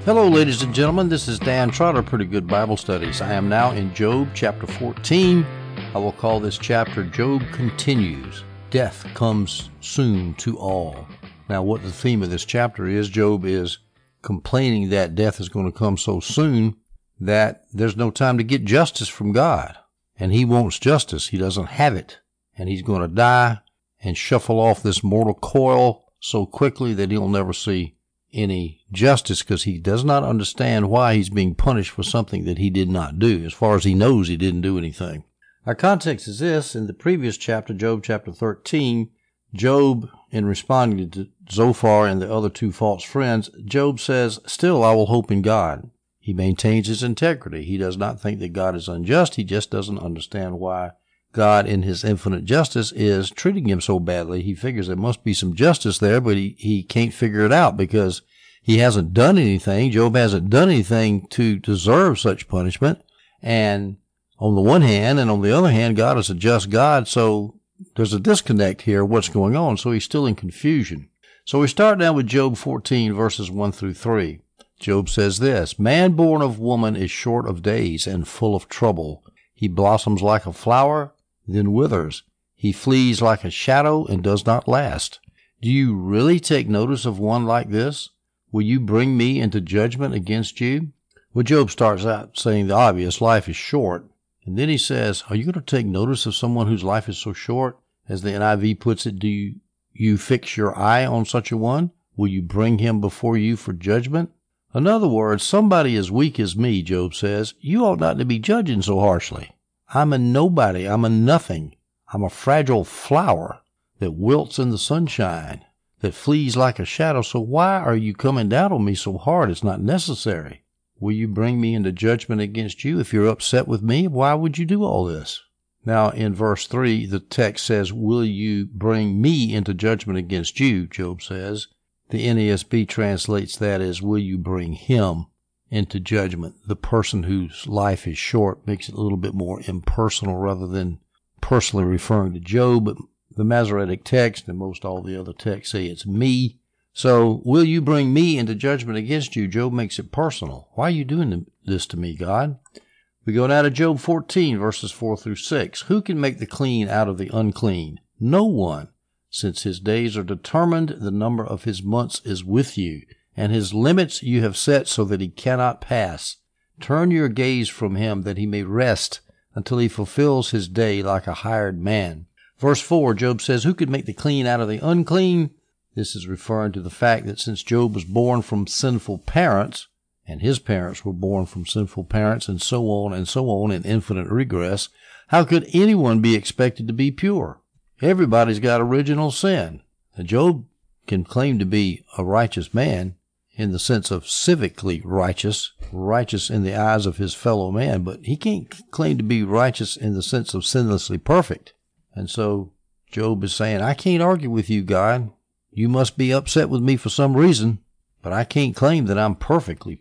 Hello, ladies and gentlemen. This is Dan Trotter, Pretty Good Bible Studies. I am now in Job chapter 14. I will call this chapter Job Continues. Death comes soon to all. Now, what the theme of this chapter is, Job is complaining that death is going to come so soon that there's no time to get justice from God. And he wants justice. He doesn't have it. And he's going to die and shuffle off this mortal coil so quickly that he'll never see any justice, because he does not understand why he's being punished for something that he did not do. As far as he knows, he didn't do anything. Our context is this. In the previous chapter, Job chapter 13, Job, in responding to Zophar and the other two false friends, Job says, "Still I will hope in God." He maintains his integrity. He does not think that God is unjust. He just doesn't understand why God, in his infinite justice, is treating him so badly. He figures there must be some justice there, but he can't figure it out because he hasn't done anything. Job hasn't done anything to deserve such punishment. And on the one hand, and on the other hand, God is a just God, so there's a disconnect here. What's going on? So he's still in confusion. So we start now with Job 14, verses 1 through 3. Job says this, "Man born of woman is short of days and full of trouble. He blossoms like a flower, then withers. He flees like a shadow and does not last. Do you really take notice of one like this? Will you bring me into judgment against you?" Well, Job starts out saying the obvious, life is short. And then he says, are you going to take notice of someone whose life is so short? As the NIV puts it, do you fix your eye on such a one? Will you bring him before you for judgment? In other words, somebody as weak as me, Job says, you ought not to be judging so harshly. I'm a nobody. I'm a nothing. I'm a fragile flower that wilts in the sunshine, that flees like a shadow. So why are you coming down on me so hard? It's not necessary. Will you bring me into judgment against you? If you're upset with me, why would you do all this? Now, in verse 3, the text says, will you bring me into judgment against you? Job says. The NASB translates that as, will you bring him into judgment? The person whose life is short makes it a little bit more impersonal rather than personally referring to Job. But the Masoretic text and most all the other texts say it's me. So, will you bring me into judgment against you? Job makes it personal. Why are you doing this to me, God? We go now to Job 14, verses 4 through 6. Who can make the clean out of the unclean? No one. Since his days are determined, the number of his months is with you, and his limits you have set so that he cannot pass. Turn your gaze from him that he may rest until he fulfills his day like a hired man. Verse 4, Job says, who could make the clean out of the unclean? This is referring to the fact that since Job was born from sinful parents, and his parents were born from sinful parents, and so on in infinite regress, how could anyone be expected to be pure? Everybody's got original sin. Now, Job can claim to be a righteous man in the sense of civically righteous, righteous in the eyes of his fellow man, but he can't claim to be righteous in the sense of sinlessly perfect. And so Job is saying, I can't argue with you, God. You must be upset with me for some reason, but I can't claim that I'm perfectly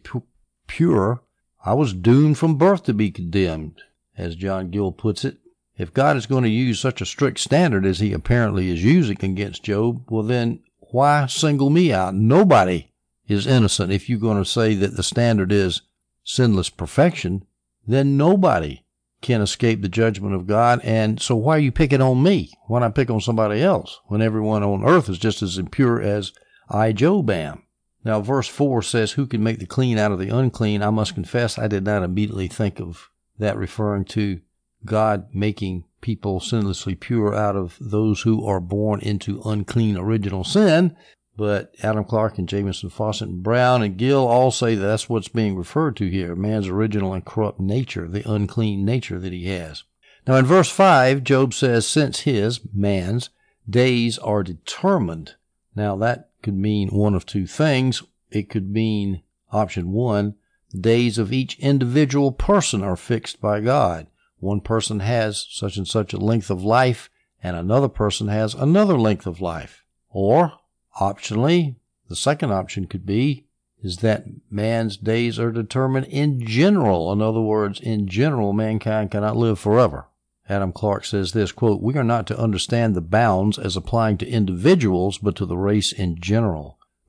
pure. I was doomed from birth to be condemned, as John Gill puts it. If God is going to use such a strict standard as he apparently is using against Job, well then, why single me out? Nobody is innocent. If you're going to say that the standard is sinless perfection, then nobody can escape the judgment of God. And so why are you picking on me? Why not pick on somebody else when everyone on earth is just as impure as I, Job, am? Now, verse 4 says, who can make the clean out of the unclean? I must confess I did not immediately think of that referring to God making people sinlessly pure out of those who are born into unclean original sin. But Adam Clark and Jamieson, Fawcett and Brown and Gill all say that's what's being referred to here, man's original and corrupt nature, the unclean nature that he has. Now in verse 5, Job says, since his, man's, days are determined. Now that could mean one of two things. It could mean, option 1, the days of each individual person are fixed by God. One person has such and such a length of life, and another person has another length of life. Or, optionally, the second option could be, is that man's days are determined in general. In other words, in general, mankind cannot live forever. Adam Clark says this, quote, we are not to understand the bounds as applying to individuals, but to the race in general.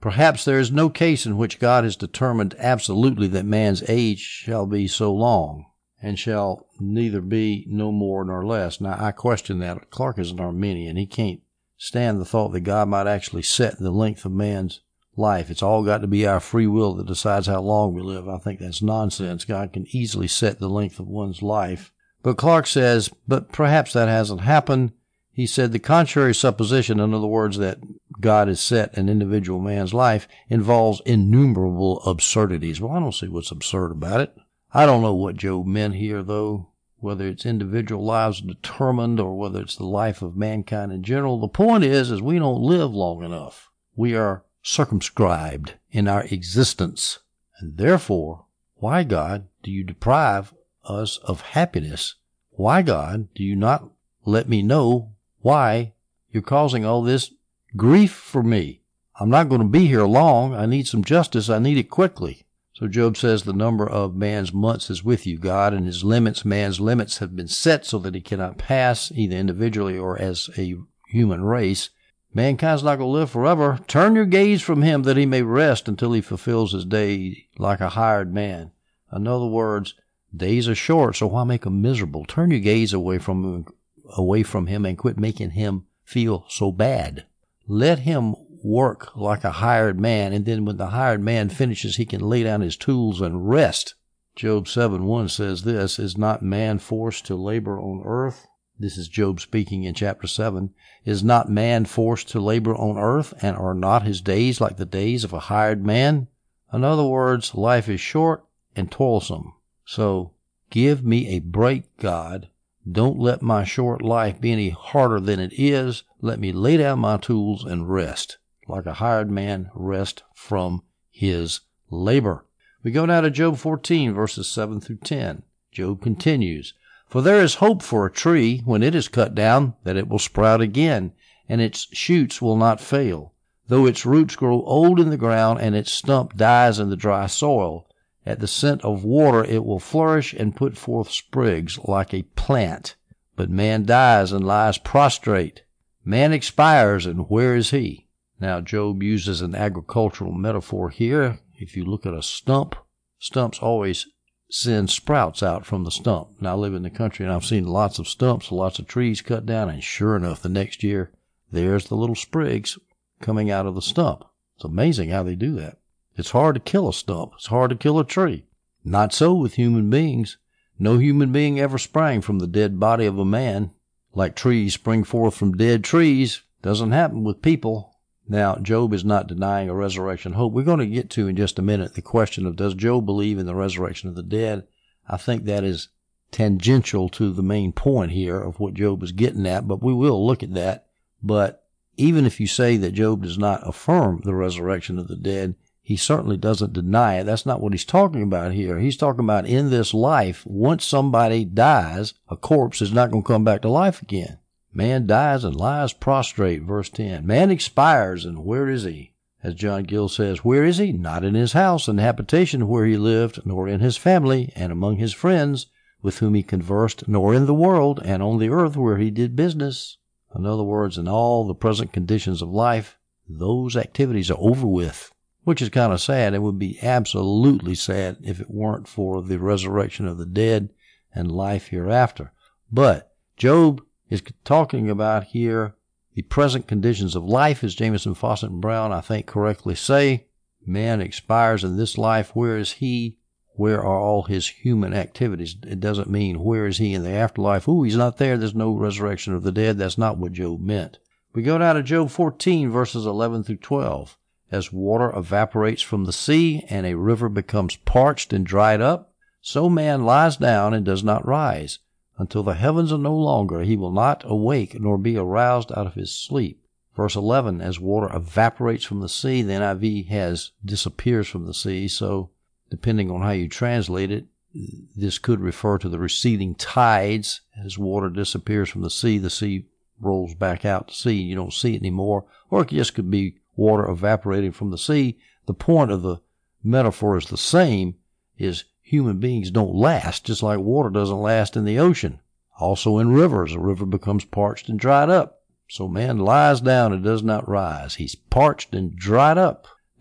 Perhaps there is no case in which God has determined absolutely that man's age shall be so long, and shall neither be no more nor less. Now, I question that. Clark is an Arminian. He can't stand the thought that God might actually set the length of man's life. It's all got to be our free will that decides how long we live. I think that's nonsense. God can easily set the length of one's life. But Clark says, but perhaps that hasn't happened. He said the contrary supposition, in other words, that God has set an individual man's life, involves innumerable absurdities. Well, I don't see what's absurd about it. I don't know what Job meant here, though, whether it's individual lives determined or whether it's the life of mankind in general. The point is we don't live long enough. We are circumscribed in our existence. And therefore, why, God, do you deprive us of happiness? Why, God, do you not let me know why you're causing all this grief for me? I'm not going to be here long. I need some justice. I need it quickly. So Job says the number of man's months is with you, God, and his limits, man's limits, have been set so that he cannot pass either individually or as a human race. Mankind's not going to live forever. Turn your gaze from him that he may rest until he fulfills his day like a hired man. In other words, days are short, so why make them miserable? Turn your gaze away from him and quit making him feel so bad. Let him work like a hired man, and then when the hired man finishes, he can lay down his tools and rest. Job 7:1 says this, is not man forced to labor on earth? This is Job speaking in chapter 7. Is not man forced to labor on earth, and are not his days like the days of a hired man? In other words, life is short and toilsome. So give me a break, God. Don't let my short life be any harder than it is. Let me lay down my tools and rest, like a hired man rest from his labor. We go now to Job 14, verses 7 through 10. Job continues, for there is hope for a tree when it is cut down, that it will sprout again, and its shoots will not fail. Though its roots grow old in the ground, and its stump dies in the dry soil, at the scent of water it will flourish and put forth sprigs like a plant. But man dies and lies prostrate. Man expires, and where is he? Now, Job uses an agricultural metaphor here. If you look at a stump, stumps always send sprouts out from the stump. Now, I live in the country, and I've seen lots of stumps, lots of trees cut down, and sure enough, the next year, there's the little sprigs coming out of the stump. It's amazing how they do that. It's hard to kill a stump. It's hard to kill a tree. Not so with human beings. No human being ever sprang from the dead body of a man. Like trees spring forth from dead trees. Doesn't happen with people. Now, Job is not denying a resurrection hope. We're going to get to in just a minute the question of, does Job believe in the resurrection of the dead? I think that is tangential to the main point here of what Job is getting at, but we will look at that. But even if you say that Job does not affirm the resurrection of the dead, he certainly doesn't deny it. That's not what he's talking about here. He's talking about in this life, once somebody dies, a corpse is not going to come back to life again. Man dies and lies prostrate, verse 10. Man expires, and where is he? As John Gill says, where is he? Not in his house and habitation where he lived, nor in his family and among his friends with whom he conversed, nor in the world and on the earth where he did business. In other words, in all the present conditions of life, those activities are over with, which is kind of sad. It would be absolutely sad if it weren't for the resurrection of the dead and life hereafter. But Job is talking about here the present conditions of life, as Jameson, Fawcett, and Brown, I think, correctly say. Man expires in this life. Where is he? Where are all his human activities? It doesn't mean where is he in the afterlife. Ooh, he's not there. There's no resurrection of the dead. That's not what Job meant. We go down to Job 14, verses 11 through 12. As water evaporates from the sea, and a river becomes parched and dried up, so man lies down and does not rise. Until the heavens are no longer, he will not awake nor be aroused out of his sleep. Verse 11, as water evaporates from the sea, the NIV has disappears from the sea, so depending on how you translate it, this could refer to the receding tides. As water disappears from the sea rolls back out to sea, you don't see it anymore. Or it just could be water evaporating from the sea. The point of the metaphor is the same, is human beings don't last, just like water doesn't last in the ocean. Also in rivers, a river becomes parched and dried up. So man lies down and does not rise. He's parched and dried up.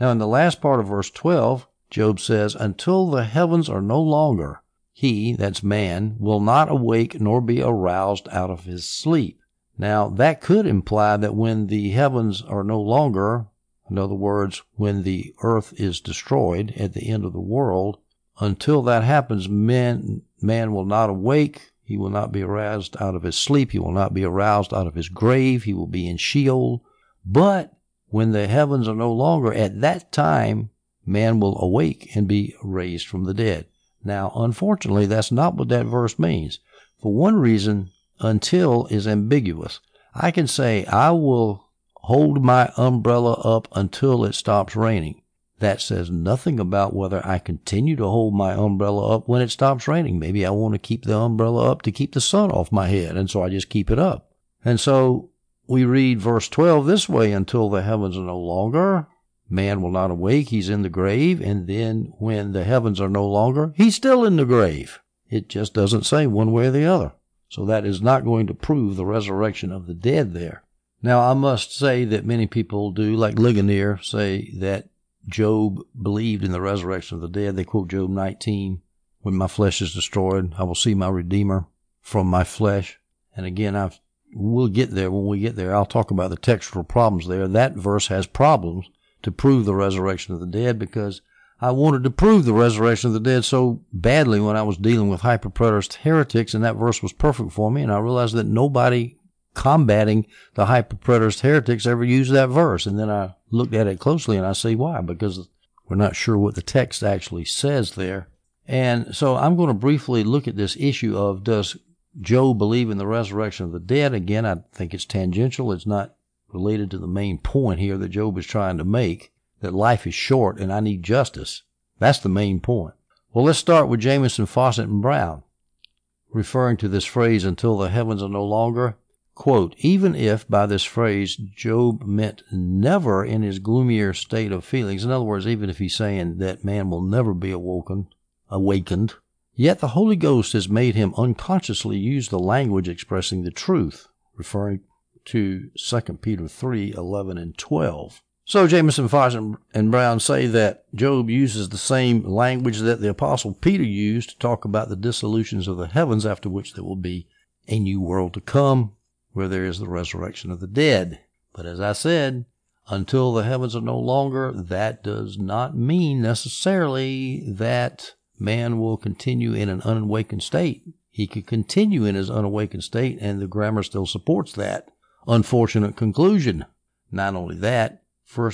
Now in the last part of verse 12, Job says, until the heavens are no longer, he, that's man, will not awake nor be aroused out of his sleep. Now that could imply that when the heavens are no longer, in other words, when the earth is destroyed at the end of the world, until that happens, man will not awake. He will not be aroused out of his sleep. He will not be aroused out of his grave. He will be in Sheol. But when the heavens are no longer, at that time, man will awake and be raised from the dead. Now, unfortunately, that's not what that verse means. For one reason, until is ambiguous. I can say, I will hold my umbrella up until it stops raining. That says nothing about whether I continue to hold my umbrella up when it stops raining. Maybe I want to keep the umbrella up to keep the sun off my head, and so I just keep it up. And so we read verse 12 this way, until the heavens are no longer, man will not awake, he's in the grave, and then when the heavens are no longer, he's still in the grave. It just doesn't say one way or the other. So that is not going to prove the resurrection of the dead there. Now, I must say that many people do, like Ligonier, say that Job believed in the resurrection of the dead. They quote Job 19, when my flesh is destroyed, I will see my Redeemer from my flesh. And again, we'll get there. When we get there, I'll talk about the textual problems there. That verse has problems to prove the resurrection of the dead, because I wanted to prove the resurrection of the dead so badly when I was dealing with hyper-preterist heretics, and that verse was perfect for me, and I realized that nobody combating the hyper-preterist heretics ever used that verse. And then I looked at it closely and I see why, because we're not sure what the text actually says there. And so I'm going to briefly look at this issue of, does Job believe in the resurrection of the dead? Again, I think it's tangential. It's not related to the main point here that Job is trying to make, that life is short and I need justice. That's the main point. Well, let's start with Jamieson, Fausset, and Brown, referring to this phrase, until the heavens are no longer. Quote, even if by this phrase Job meant never in his gloomier state of feelings, in other words, even if he's saying that man will never be awakened, yet the Holy Ghost has made him unconsciously use the language expressing the truth, referring to 2 Peter 3, 11 and 12. So Jamieson, Fausset, and Brown say that Job uses the same language that the Apostle Peter used to talk about the dissolutions of the heavens, after which there will be a new world to come, where there is the resurrection of the dead. But as I said, until the heavens are no longer, that does not mean necessarily that man will continue in an unawakened state. He could continue in his unawakened state, and the grammar still supports that unfortunate conclusion. Not only that,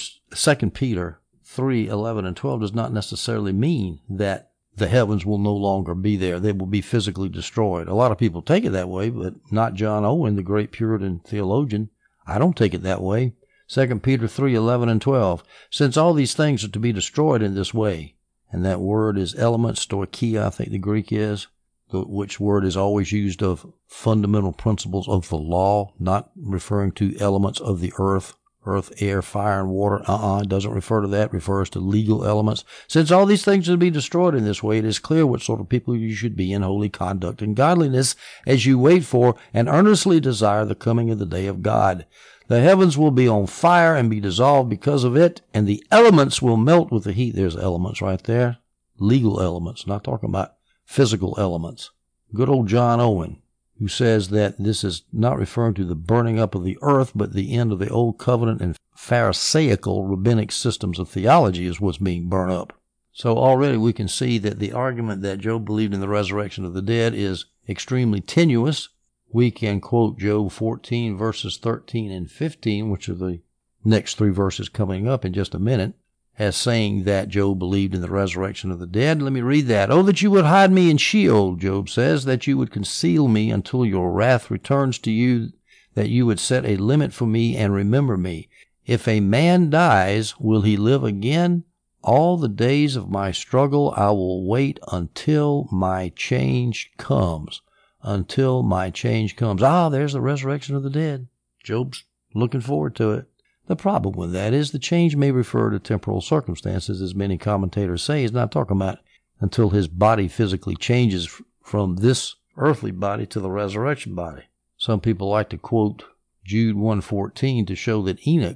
2 Peter 3, 11 and 12 does not necessarily mean that the heavens will no longer be there. They will be physically destroyed. A lot of people take it that way, but not John Owen, the great Puritan theologian. I don't take it that way. 2 Peter 3, 11 and 12. Since all these things are to be destroyed in this way, and that word is elements, stoicheia, I think the Greek is, which word is always used of fundamental principles of the law, not referring to elements of the earth, air, fire, and water. It doesn't refer to that. It refers to legal elements. Since all these things are to be destroyed in this way, it is clear what sort of people you should be in holy conduct and godliness, as you wait for and earnestly desire the coming of the day of God. The heavens will be on fire and be dissolved because of it, and the elements will melt with the heat. There's elements right there. Legal elements, not talking about physical elements. Good old John Owen, who says that this is not referring to the burning up of the earth, but the end of the old covenant and pharisaical rabbinic systems of theology is what's being burned up. So already we can see that the argument that Job believed in the resurrection of the dead is extremely tenuous. We can quote Job 14 verses 13 and 15, which are the next three verses coming up in just a minute, as saying that Job believed in the resurrection of the dead. Let me read that. Oh, that you would hide me in Sheol, Job says, that you would conceal me until your wrath returns to you, that you would set a limit for me and remember me. If a man dies, will he live again? All the days of my struggle I will wait until my change comes. Until my change comes. There's the resurrection of the dead. Job's looking forward to it. The problem with that is the change may refer to temporal circumstances, as many commentators say. He's not talking about until his body physically changes from this earthly body to the resurrection body. Some people like to quote Jude 1:14 to show that Enoch,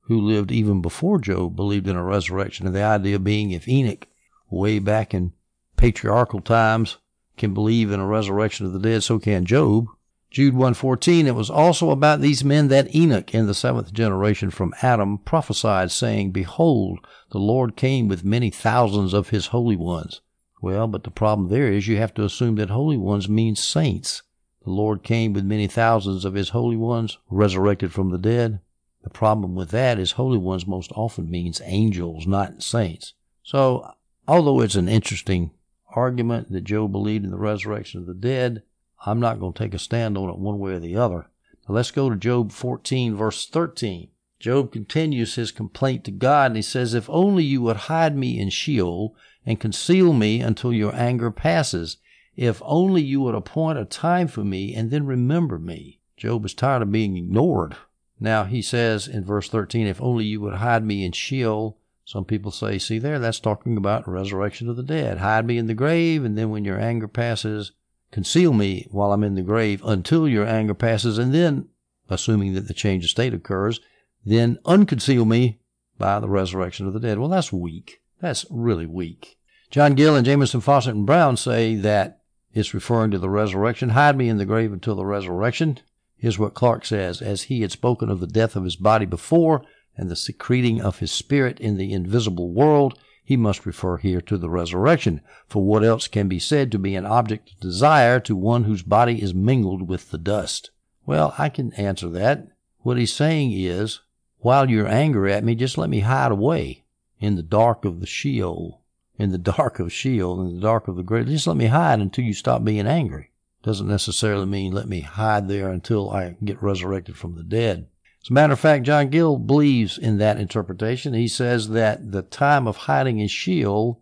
who lived even before Job, believed in a resurrection. And the idea being if Enoch, way back in patriarchal times, can believe in a resurrection of the dead, so can Job. Jude 1:14, it was also about these men that Enoch in the seventh generation from Adam prophesied, saying, Behold, the Lord came with many thousands of his holy ones. Well, but the problem there is you have to assume that holy ones means saints. The Lord came with many thousands of his holy ones, resurrected from the dead. The problem with that is holy ones most often means angels, not saints. So, although it's an interesting argument that Job believed in the resurrection of the dead, I'm not going to take a stand on it one way or the other. Now let's go to Job 14, verse 13. Job continues his complaint to God, and he says, If only you would hide me in Sheol and conceal me until your anger passes. If only you would appoint a time for me and then remember me. Job is tired of being ignored. Now he says in verse 13, If only you would hide me in Sheol. Some people say, see there, that's talking about resurrection of the dead. Hide me in the grave, and then when your anger passes, conceal me while I'm in the grave until your anger passes, and then, assuming that the change of state occurs, then unconceal me by the resurrection of the dead. Well, that's weak. That's really weak. John Gill and Jamieson, Fawcett, and Brown say that it's referring to the resurrection. Hide me in the grave until the resurrection. Here's what Clark says. As he had spoken of the death of his body before and the secreting of his spirit in the invisible world, he must refer here to the resurrection. For what else can be said to be an object of desire to one whose body is mingled with the dust? Well, I can answer that. What he's saying is, while you're angry at me, just let me hide away in the dark of the Sheol, in the dark of Sheol, in the dark of the grave. Just let me hide until you stop being angry. Doesn't necessarily mean let me hide there until I get resurrected from the dead. As a matter of fact, John Gill believes in that interpretation. He says that the time of hiding in Sheol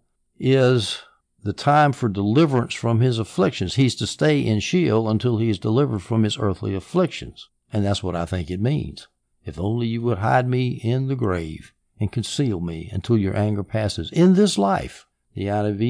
is the time for deliverance from his afflictions. He's to stay in Sheol until he is delivered from his earthly afflictions. And that's what I think it means. If only you would hide me in the grave and conceal me until your anger passes. In this life, the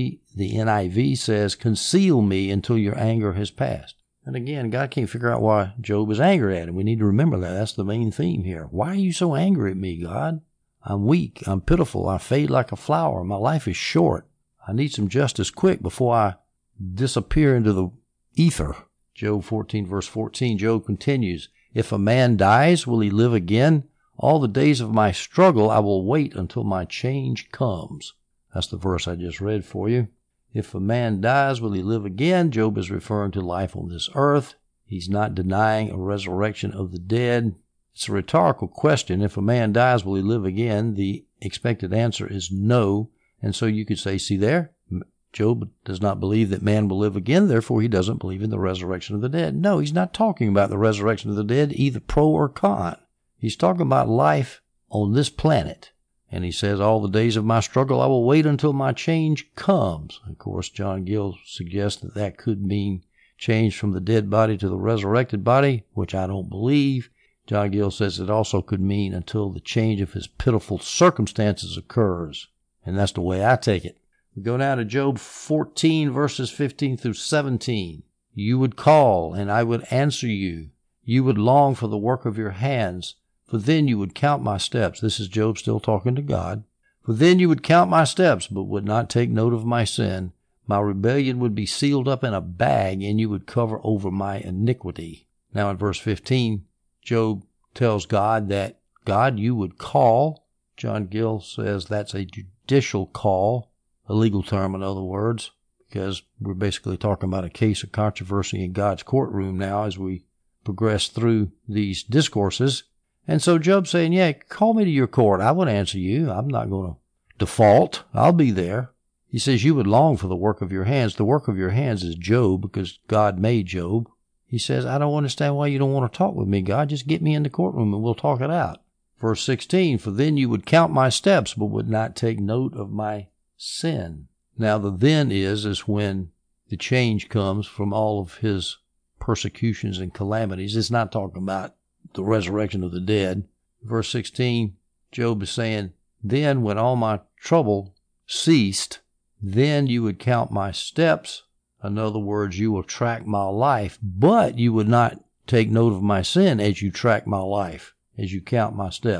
NIV says, conceal me until your anger has passed. And again, God can't figure out why Job is angry at him. We need to remember that. That's the main theme here. Why are you so angry at me, God? I'm weak. I'm pitiful. I fade like a flower. My life is short. I need some justice quick before I disappear into the ether. Job 14, verse 14, Job continues, If a man dies, will he live again? All the days of my struggle I will wait until my change comes. That's the verse I just read for you. If a man dies, will he live again? Job is referring to life on this earth. He's not denying a resurrection of the dead. It's a rhetorical question. If a man dies, will he live again? The expected answer is no. And so you could say, see there, Job does not believe that man will live again, therefore he doesn't believe in the resurrection of the dead. No, he's not talking about the resurrection of the dead, either pro or con. He's talking about life on this planet. And he says, all the days of my struggle, I will wait until my change comes. Of course, John Gill suggests that that could mean change from the dead body to the resurrected body, which I don't believe. John Gill says it also could mean until the change of his pitiful circumstances occurs. And that's the way I take it. We go now to Job 14, verses 15 through 17. You would call, and I would answer you. You would long for the work of your hands. For then you would count my steps. This is Job still talking to God. For then you would count my steps, but would not take note of my sin. My rebellion would be sealed up in a bag, and you would cover over my iniquity. Now in verse 15, Job tells God that, God, you would call. John Gill says that's a judicial call, a legal term in other words, because we're basically talking about a case of controversy in God's courtroom now as we progress through these discourses. And so Job's saying, yeah, call me to your court. I would answer you. I'm not going to default. I'll be there. He says you would long for the work of your hands. The work of your hands is Job because God made Job. He says, I don't understand why you don't want to talk with me, God. Just get me in the courtroom and we'll talk it out. Verse 16, for then you would count my steps, but would not take note of my sin. Now the then is when the change comes from all of his persecutions and calamities. It's not talking about the resurrection of the dead. Verse 16, Job is saying, then when all my trouble ceased, then you would count my steps. In other words, you will track my life, but you would not take note of my sin as you track my life, as you count my steps.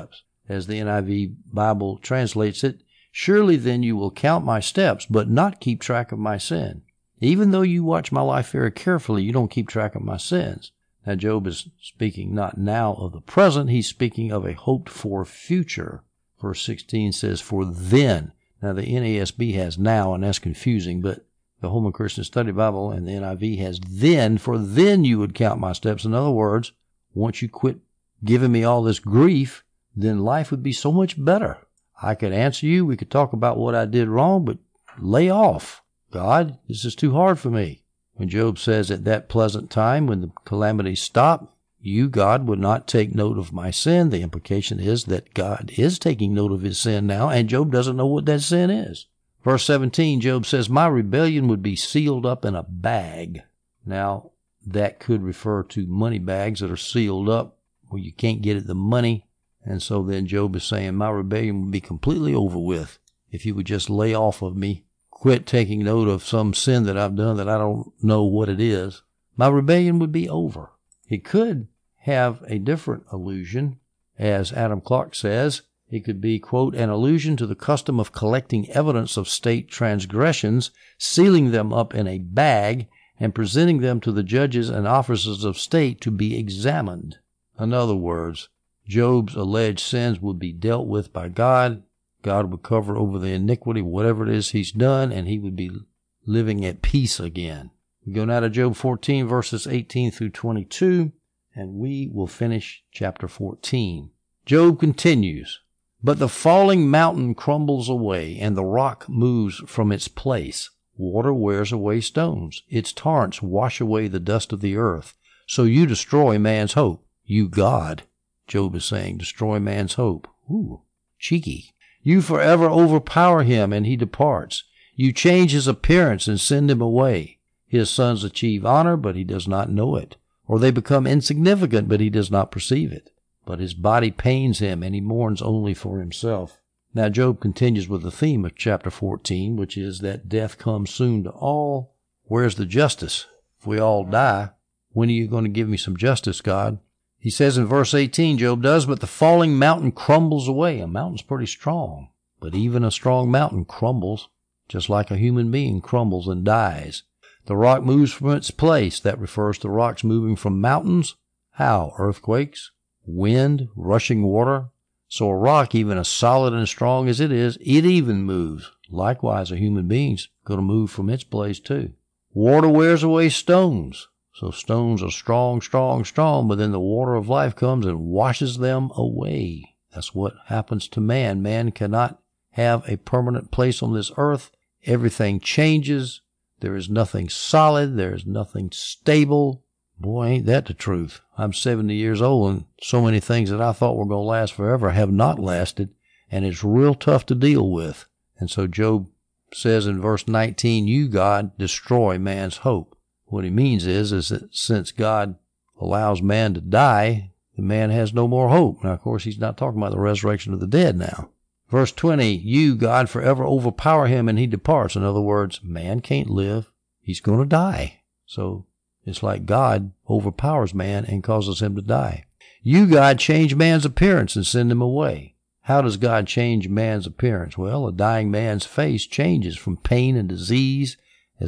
as the NIV Bible translates it, surely then you will count my steps, but not keep track of my sin. Even though you watch my life very carefully, you don't keep track of my sins. Now, Job is speaking not now of the present, he's speaking of a hoped-for future. Verse 16 says, for then. Now, the NASB has now, and that's confusing, but the Holman Christian Study Bible and the NIV has then, for then you would count my steps. In other words, once you quit giving me all this grief, then life would be so much better. I could answer you, we could talk about what I did wrong, but lay off. God, this is too hard for me. When Job says at that pleasant time, when the calamities stop, you, God, would not take note of my sin, the implication is that God is taking note of his sin now, and Job doesn't know what that sin is. Verse 17, Job says, my rebellion would be sealed up in a bag. Now, that could refer to money bags that are sealed up where you can't get at the money. And so then Job is saying, my rebellion would be completely over with if you would just lay off of me. Quit taking note of some sin that I've done that I don't know what it is. My rebellion would be over. It could have a different allusion, as Adam Clarke says. It could be, quote, an allusion to the custom of collecting evidence of state transgressions, sealing them up in a bag, and presenting them to the judges and officers of state to be examined. In other words, Job's alleged sins would be dealt with by God. God would cover over the iniquity, whatever it is he's done, and he would be living at peace again. We go now to Job 14, verses 18 through 22, and we will finish chapter 14. Job continues, but the falling mountain crumbles away, and the rock moves from its place. Water wears away stones. Its torrents wash away the dust of the earth. So you destroy man's hope. You, God, Job is saying, destroy man's hope. Ooh, cheeky. You forever overpower him, and he departs. You change his appearance and send him away. His sons achieve honor, but he does not know it. Or they become insignificant, but he does not perceive it. But his body pains him, and he mourns only for himself. Now Job continues with the theme of chapter 14, which is that death comes soon to all. Where's the justice? If we all die, when are you going to give me some justice, God? He says in verse 18, Job does, but the falling mountain crumbles away. A mountain's pretty strong, but even a strong mountain crumbles, just like a human being crumbles and dies. The rock moves from its place. That refers to rocks moving from mountains. How? Earthquakes, wind, rushing water. So a rock, even as solid and strong as it is, it even moves. Likewise, a human being's going to move from its place too. Water wears away stones. So stones are strong, strong, strong, but then the water of life comes and washes them away. That's what happens to man. Man cannot have a permanent place on this earth. Everything changes. There is nothing solid. There is nothing stable. Boy, ain't that the truth. I'm 70 years old, and so many things that I thought were going to last forever have not lasted, and it's real tough to deal with. And so Job says in verse 19, you, God, destroy man's hope. What he means is that since God allows man to die, the man has no more hope. Now, of course, he's not talking about the resurrection of the dead now. Verse 20, you, God, forever overpower him and he departs. In other words, man can't live. He's going to die. So it's like God overpowers man and causes him to die. You, God, change man's appearance and send him away. How does God change man's appearance? Well, a dying man's face changes from pain and disease, as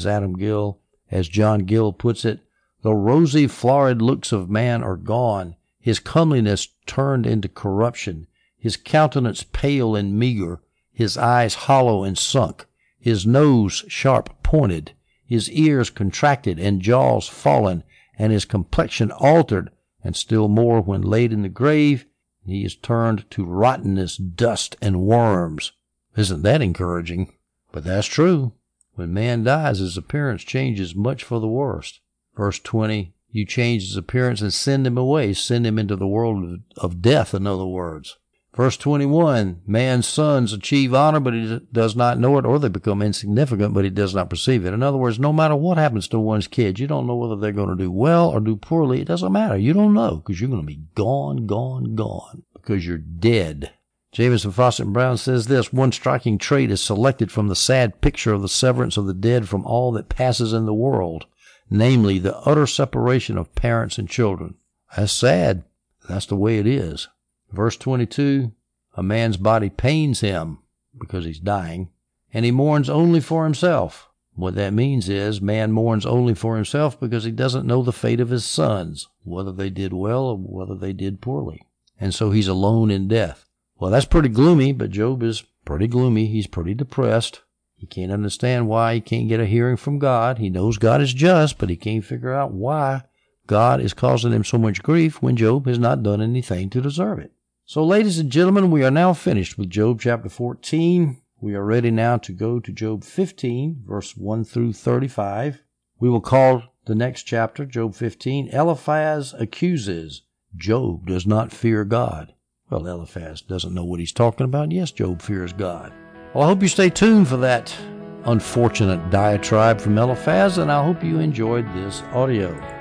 John Gill puts it. The rosy, florid looks of man are gone, his comeliness turned into corruption, his countenance pale and meager, his eyes hollow and sunk, his nose sharp-pointed, his ears contracted and jaws fallen, and his complexion altered, and still more when laid in the grave, he is turned to rottenness, dust, and worms. Isn't that encouraging? But that's true. When man dies, his appearance changes much for the worst. Verse 20, you change his appearance and send him away, send him into the world of death, in other words. Verse 21, man's sons achieve honor, but he does not know it, or they become insignificant, but he does not perceive it. In other words, no matter what happens to one's kids, you don't know whether they're going to do well or do poorly. It doesn't matter. You don't know, because you're going to be gone, because you're dead. Jamieson, Fawcett, and Brown says this, one striking trait is selected from the sad picture of the severance of the dead from all that passes in the world, namely the utter separation of parents and children. That's sad. That's the way it is. Verse 22, A man's body pains him because he's dying, and he mourns only for himself. What that means is man mourns only for himself because he doesn't know the fate of his sons, whether they did well or whether they did poorly. And so he's alone in death. Well, that's pretty gloomy, but Job is pretty gloomy. He's pretty depressed. He can't understand why he can't get a hearing from God. He knows God is just, but he can't figure out why God is causing him so much grief when Job has not done anything to deserve it. So, ladies and gentlemen, we are now finished with Job chapter 14. We are ready now to go to Job 15, verse 1 through 35. We will call the next chapter, Job 15, Eliphaz Accuses. Job does not fear God. Well, Eliphaz doesn't know what he's talking about. Yes, Job fears God. Well, I hope you stay tuned for that unfortunate diatribe from Eliphaz, and I hope you enjoyed this audio.